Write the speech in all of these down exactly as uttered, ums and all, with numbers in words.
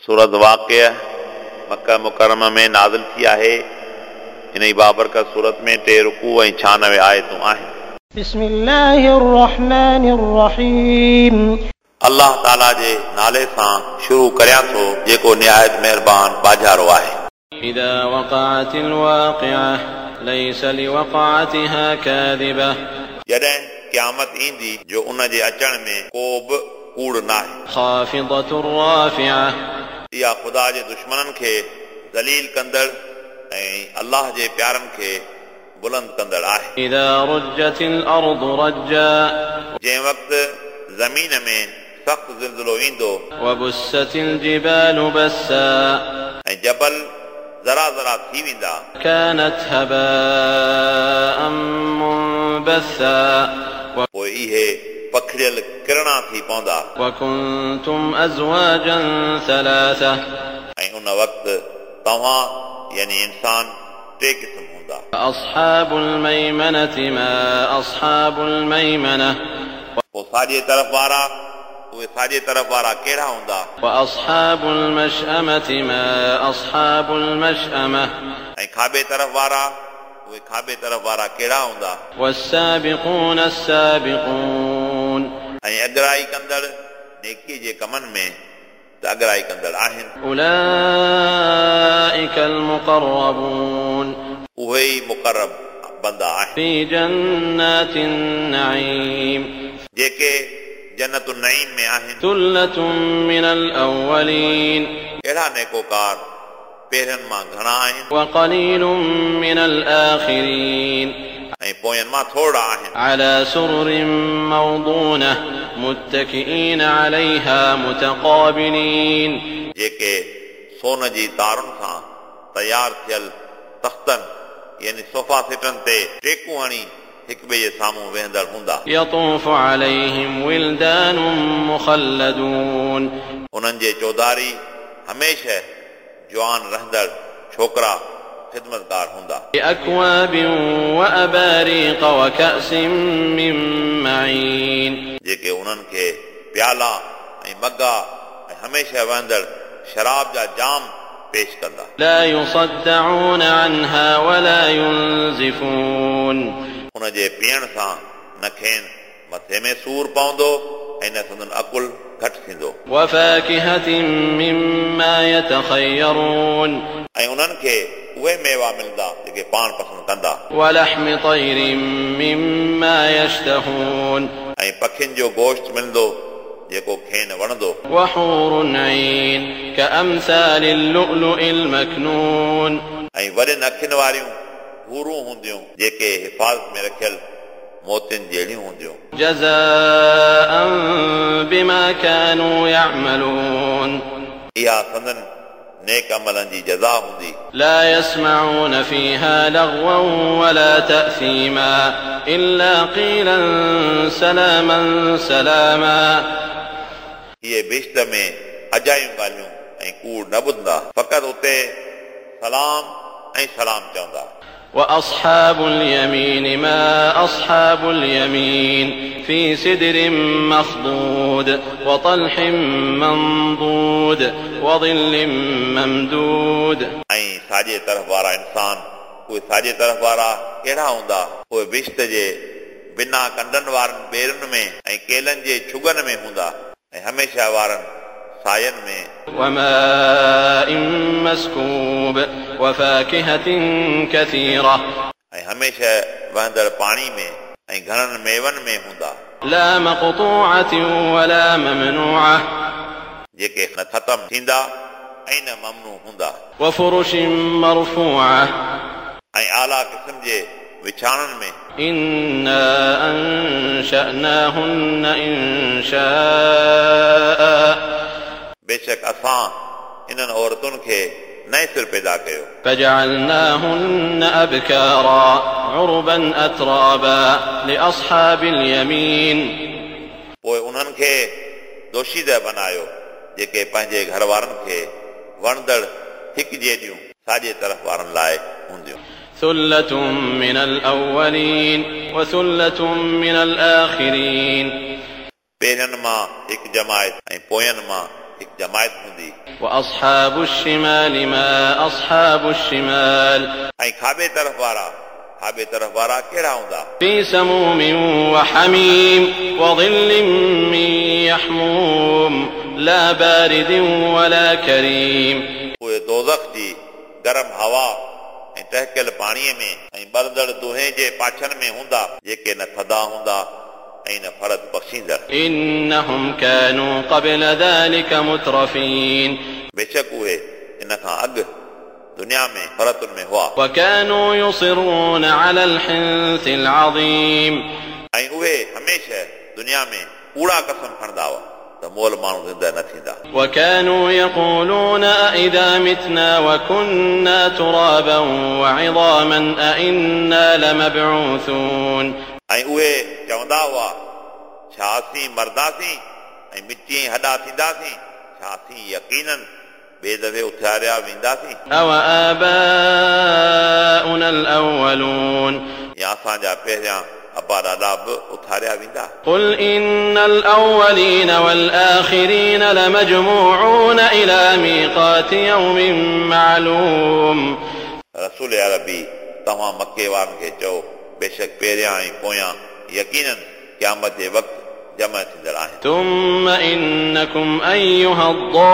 सूरत वाक़िया मक्का मुकरमा में नाज़िल थी आहे। इन ई बाबरकत सूरत में टे रुकू ऐं छियानवे आयतूं आहिनि। बिस्मिल्लाहिर्रहमानिर्रहीम। अल्लाह ताला जे नाले सां शुरू करियां थो जेको निहायत महिरबान बाजारो आहे। इज़ा वक़अतिल वाक़िआ लैस लिवक़अतिहा काज़िबा। जॾहिं क़यामत ईंदी जो उन जे अचण में को बि कूड़ नाहे। ख़ाफ़िदतुर राफ़िआ। इहा ख़ुदा जे दुश्मननि खे ज़लील कंदड़ ऐं अल्लाह जे प्यारनि खे बुलंद कंदड़ आहे। इज़ा रुज्जतिल अर्दु रज्जा। जंहिं वक़्तु ज़मीन में सख़्त ज़िलज़िलो ईंदो। वबुस्सतिल जिबालु बस्सा। ऐं जबल ज़रा ज़रा थी वेंदा। कानत हबाअम मुंबस्सा। पोइ इहे पखड़ियल किरणा थी पवंदा। वकुंतुम अज़वाजन सलासा। ऐं उन वक़्तु तव्हां यानी इंसान टे क़िस्म हूंदा। अस्हाबुल मैमनति मा अस्हाबुल मैमना। पोइ साॼे तरफ़ वारा उहे साॼे तरफ़ वारा कहिड़ा हूंदा। वअस्हाबुल मशअमति मा अस्हाबुल मशअमा। ऐं खाॿे तरफ़ वारा उहे खाॿे तरफ़ वारा कहिड़ा हूंदा। वस्साबिक़ून अस्साबिक़ून। ऐं अगराई कंदड़ नेकी जे कमनि में त अगराई कंदड़ आहिनि। उलाइकल मुक़र्रबून। उहे ई मुक़र्रब बंदा आहिनि। फी जन्नातिन नईम। जेके जन्नतुन नईम में आहिनि। सुल्लतुम मिनल अव्वलीन। अहिड़ा नेकोकार पहिरियनि मां घणा आहिनि। वक़लीलुम मिनल आखिरीन। ऐं पोयनि मां थोड़ा आहिनि। अला सुरुरिन मौदूना मुत्तकिईन अलैहा मुतक़ाबिलीन। जेके सोन जी तारुनि सां तयार थियल तख़्तनि यानी सोफा सेटनि ते टेकूं हणी हिक ॿिए जे साम्हूं वेहंदड़ हूंदा। यतूफ़ु अलैहिम विल्दानुम मुख़ल्लदून। उन्हनि जे चौधारी हमेशह जवान रहंदड़ छोकरा ख़िदमतगार हूंदा। बिअक्वाबिन वअबारीक़ वकअसिन मिन मईन। जेके उन्हनि खे प्याला ऐं मग्गा ऐं हमेशह वहंदड़ शराब जा जाम पेश कंदा। ला युसद्दऊन अन्हा वला युनज़िफून। उन जे पीअण सां न खेनि मथे में सूर पवंदो ऐं न संदन अकुल घटि थींदो। वफ़ाकिहतिन मिम्मा यतख़यरून। ऐं उन्हनि खे उहे मेवा मिलंदा जेके पाण पसंदि कंदा। वलहमि तैरिन मिम्मा यश्तहून। ऐं पखियुनि जो गोश्त मिलंदो जेको खेनि वणंदो। वहूरुन ऐन कअमसालिल लुअलुइल मकनून। ऐं वॾनि अखियुनि वारियूं हूरूं हूंदियूं जेके हिफ़ाज़त में रखियल मोतियुनि जहिड़ियूं हूंदियूं। जज़ाअन बिमा कानू यअमलून। इहा संदन नेक अमलनि जी जज़ा हूंदी। ला यस्मऊन फीहा लग़वन वला तअसीमा इल्ला क़ीलन सलामन सलामा। इहे बिश्त में अजायूं ॻाल्हियूं ऐं कूड़ न ॿुधंदा फ़क़ति उते सलाम ऐं सलाम चवंदा। वअस्हाबुल यमीन मा अस्हाबुल यमीन फी सिदरिन मख़दूद वतल्हिन मंदूद वज़िल्लिन ममदूद। ऐं साॼे तरफ़ वारा इंसान उहे साॼे तरफ़ वारा कहिड़ा हूंदा। उहे बिश्त जे बिना कंडनि वारनि ॿेरुनि में ऐं केलनि जे छुगनि में हूंदा ऐं हमेशह वारनि सायनि में। वमाइन मस्कूब वफाकिहतिन कसीरा। ऐं हमेशह वहंदड़ पाणी में ऐं घणनि मेवनि में हूंदा। ला मक़तूअतिन वला ममनूअह। जेके न ख़तम थींदा ऐं न ममनू हूंदा। वफुरुशिन मरफूअह। ऐं आला क़िस्म जे विछाणनि में। इन्ना अंशअनाहुन्न इंशाअ। बेशक असां इन्हनि औरतुनि खे नए सिर पैदा कयो। फजअलनाहुन्न अबकारा उरबन अतराबा लिअस्हाबिल यमीन। पोइ उन्हनि खे दोशीदह बनायो जेके पंहिंजे घर वारनि खे वणंदड़ हिक जहिड़ियूं साॼे तरफ़ वारनि लाइ हूंदियूं। सुल्लतुम मिनल अव्वलीन वसुल्लतुम मिनल आखिरीन। पहिरियनि मां हिकु जमायत ऐं पोयनि मां हिकु जमायत हूंदी وأصحاب الشمال ما أصحاب الشمال ऐं खाॿे तरफ़ वारा खाॿे तरफ़ वारा कहिड़ा हूंदा في سموم وحميم وظل من يحموم لا بارد ولا كريم उहे दोज़ख जी गरम हवा ऐं टहिकियल पाणीअ में ऐं ॿरंदड़ दुहे जे पाछनि में हूंदा जेके न थधा हूंदा ऐं न फरत बख़्शींदड़ إنهم كانوا قبل ذلك مترفين बेशक उहे इन खां अॻु दुनिया में फरतुनि में हुआ وكانوا يصرون على الحنث العظيم ऐं उहे हमेशह दुनिया में कूड़ा कसम खणंदा हुआ त मोल माण्हू ज़िंदा न थींदा وكانوا يقولون أإذا متنا وكنا ترابا وعظاما أإنا لمبعوثون ऐं उहे चवंदा हुआ छा असीं मरदासीं ऐं मिटी हॾा थींदासीं छा असीं यकीनन ॿिए दफ़े उथियारिया वेंदासीं أو آباؤنا الأولون या असांजा पहिरियां अबा ॾाॾा बि उथारिया वेंदा قل إن الأولين والآخرين لمجموعون إلى ميقات يوم معلوم रसूल अरबी तव्हां मके वारनि खे चओ बेशक पहिरियां ऐं पोयां यकीनन क़यामत जे वक़्तु जमा थींदड़ आहिनि ثم إنكم أيها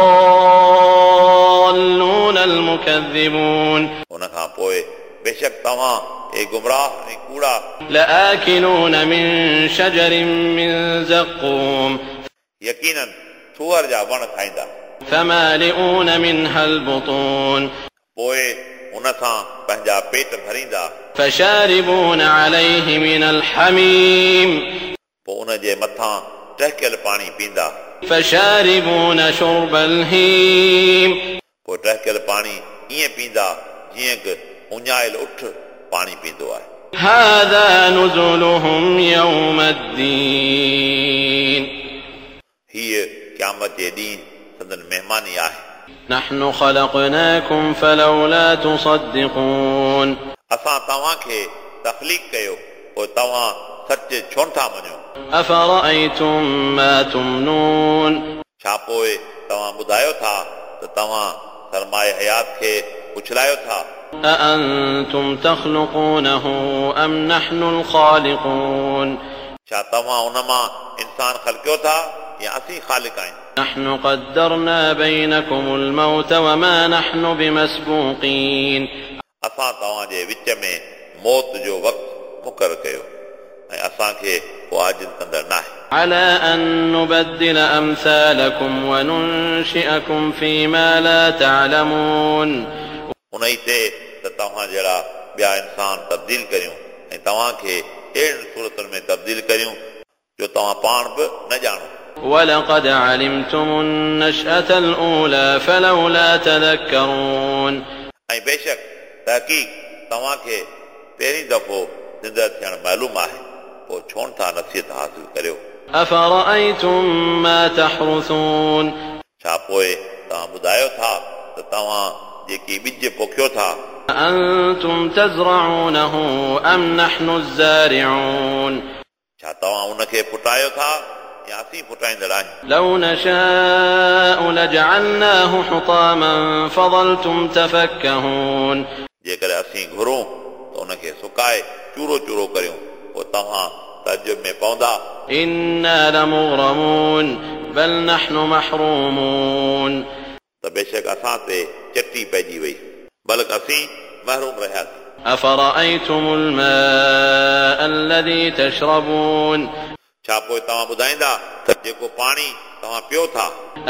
الضالون المكذبون उन खां पोइ बेशक तव्हां ए गुमराह ऐं कूड़ा لآكلون من شجر من زقوم यकीनन थूअर जा वण खाईंदा فمالئون منها البطون पोइ उन सां पंहिंजा पेट भरींदा فشاربون عليه من الحميم पोइ उन जे मथां टहिकियल पाणी पींदा فشاربون شرب الهيم पोइ टहिकियल पाणी ईअं पींदा जीअं कि उञायल उठ पाणी पींदो आहे هذا نزلهم يوم الدين हीअ क़यामत जे ॾींहुं संदन महिमानी आहे نحن خلقناكم فلولا تصدقون असां तव्हांखे तख़लीक़ कयो पोइ तव्हां सच छो नथा मञो أفرأيتم ما تمنون छा पोइ तव्हां ॿुधायो था त तव्हां सरमाए हयात खे उछलायो था أأنتم تخلقونه أم نحن الخالقون छा तव्हां उन मां इंसान ख़लक़ियो था या असीं ख़ालिक़ आहियूं نحن قدرنا بينكم الموت وما نحن بمسبوقين असां तव्हांजे विच में मौत जो वक़्तु मुक़ररु कयो ऐं असांखे को आजिज़ कंदड़ न आहे على أن نبدل أمثالكم وننشئكم فيما لا تعلمون उन ई ते त तव्हां जहिड़ा ॿिया इंसान तब्दील करियूं ऐं तव्हांखे अहिड़ियुनि सूरतुनि में तब्दील करियूं जो तव्हां पाण बि न ॼाणो ولقد علمتم النشأة الأولى فلولا تذكرون ऐं बेशक तहक़ीक़ तव्हांखे पहिरीं दफ़ो ज़िंदा थियणु मालूम आहे पोइ छो नथा नसीहत हासिल करियो أفرأيتم ما تحرثون छा पोइ तव्हां ॿुधायो था त तव्हां जेकी ॿिज पोखियो था أأنتم تزرعونه أم نحن الزارعون छा तव्हां उनखे फुटायो था या असीं फुटाईंदड़ आहियूं لو نشاء لجعلناه حطاما فظلتم تفكهون जेकर असीं घुरूं त उनखे सुकाए चूरो चूरो करियूं पोइ तव्हां तजुब में पवंदा إنا لمغرمون بل نحن محرومون त बेशक असां ते चटी पइजी वई बल्कि असीं महरूम रहियासीं أفرأيتم الماء الذي تشربون छा पोइ तव्हां ॿुधाईंदा त जेको पाणी तव्हां पियो था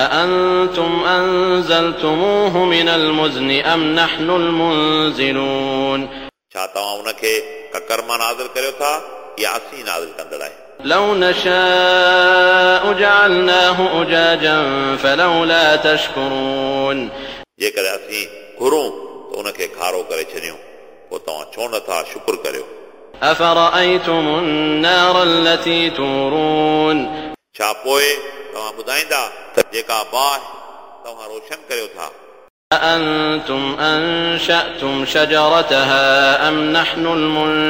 أأنتم أنزلتموه من المزن أم نحن المنزلون छा तव्हां उनखे ककर मां नाज़िल करियो था या असीं नाज़िल कंदड़ आहियूं لو نشاء جعلناه أجاجا فلولا تشكرون जेकर असीं घुरूं त उनखे खारो करे छॾियूं पोइ तव्हां छो नथा शुक्र करियो أفرأيتم النار التي تورون छा पोइ तव्हां ॿुधाईंदा त जेका बाहि तव्हां रोशन करियो था أأنتم أنشأتم شجرتها أم نحن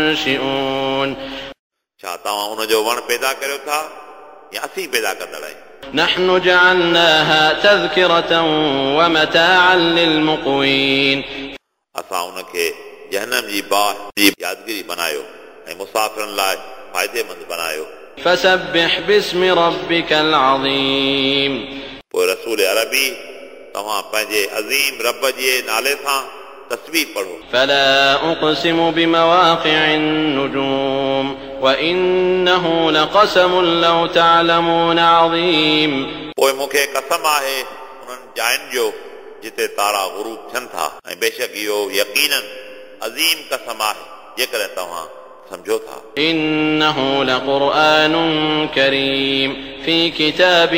المنشئون छा तव्हां उनजो वण पैदा करियो था या असीं पैदा कंदड़ आहियूं نحن جعلناها تذكرة ومتاعا للمقوين असां उनखे जहन्नम जी बाह जी यादगिरी बनायो ऐं मुसाफ़िरनि लाइ फ़ाइदेमंद बनायो فسبح باسم ربك العظيم पोइ रसूल अरबी तव्हां पंहिंजे अज़ीम रब जे नाले सां तस्बीह पढ़ो فلا أقسم بمواقع النجوم وإنه لقسم لو تعلمون عظيم पोइ मूंखे कसम आहे उन्हनि जायुनि जो जिते तारा ग़ुरूब थियनि था ऐं बेशक इहो यकीनन अज़ीम कसम आहे जेकॾहिं तव्हां समझो था إنه لقرآن كريم في كتاب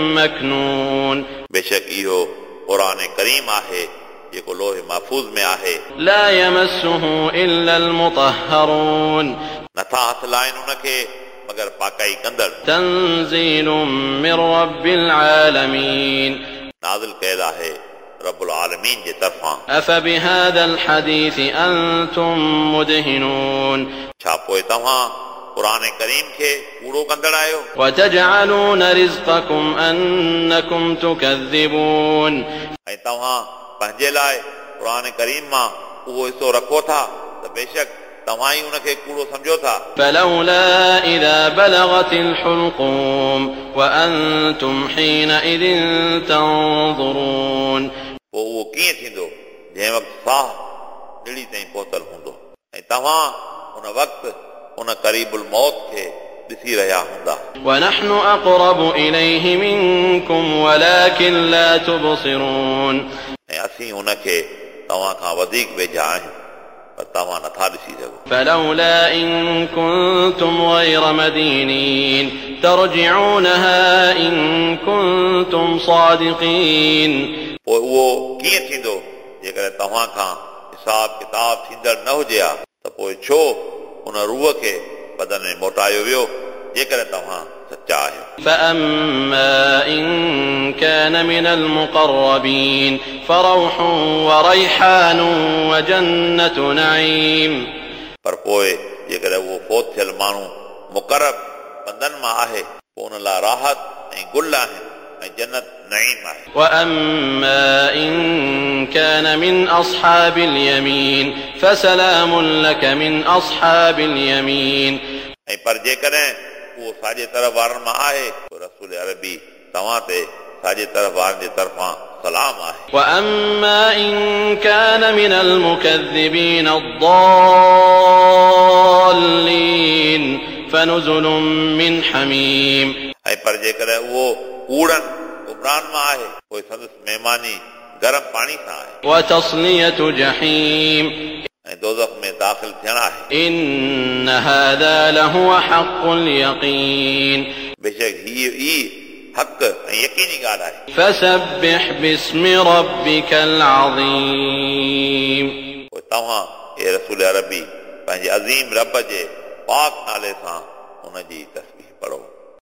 مكنون बेशक इहो क़ुरान करीम आहे जेको लोहे महफूज़ में आहे لا يمسه إلا المطهرون नथा हथ लाइनि उनखे मगर पाकाई कंदड़ تنزيل من رب العالمين नाज़िल कयल आहे रब्बुल आलमीन जे तरफ़ां أفبهذا الحديث أنتم مدهنون छा पोइ तव्हां क़ुरान करीम खे कूड़ो कंदड़ आहियो وتجعلون رزقكم أنكم تكذبون ऐं तव्हां पंहिंजे लाइ क़ुरान करीम मां उहो हिसो रखो था त बेशक तव्हां ई उनखे कूड़ो सम्झो था فلولا إذا بلغت الحلقوم وأنتم حينئذ تنظرون पोइ उहो कीअं थींदो जंहिं वक़्तु साह दिली ताईं पहुतल हूंदो ऐं तव्हां उन वक़्तु उन क़रीबुल मौत खे ॾिसी रहिया हूंदा ونحن أقرب إليه منكم ولكن لا تبصرون ऐं असीं उनखे तव्हां खां वधीक वेझा आहियूं पर तव्हां नथा ॾिसी सघो فلولا إن كنتم غير مدينين ترجعونها إن كنتم صادقين पोइ उहो कीअं थींदो जेकॾहिं तव्हां खां हिसाब किताब थींदड़ न हुजे हा त पोइ छो उन रूह खे बदन में मोटायो वियो जेकॾहिं तव्हां सचा आहियो فأما إن كان من المقربين فروح وريحان وجنة نعيم पर पोइ जेकॾहिं उहो फोत थियल माण्हू मुक़रब बंदन मां आहे पोइ उन लाइ राहत ऐं गुल आहिनि ऐं जन्नत नईम आहे وأما إن كان من أصحاب اليمين فسلام لك من أصحاب اليمين ऐं पर जेकॾहिं उहो साॼे तरफ़ वारनि मां आहे पोइ रसूल अरबी तव्हां ते साॼे तरफ़ वारनि जे तरफ़ां सलाम आहे وأما إن كان من المكذبين الضالين فنزل من حميم ऐं पर जेकॾहिं उहो कूड़नि गुमराहनि मां आहे पोइ संदसि महिमानी गरम पाणी सां आहे وتصلية جحيم ऐं दोज़ख में दाख़िल थियण आहे إن هذا لهو حق اليقين बेशक हीअ ई हक़ ऐं यकीनी ॻाल्हि आहे فسبح باسم ربك العظيم पोइ तव्हां हे रसूल अरबी पंहिंजे अज़ीम रब जे पाक नाले सां उनजी तस्बीह पढ़ो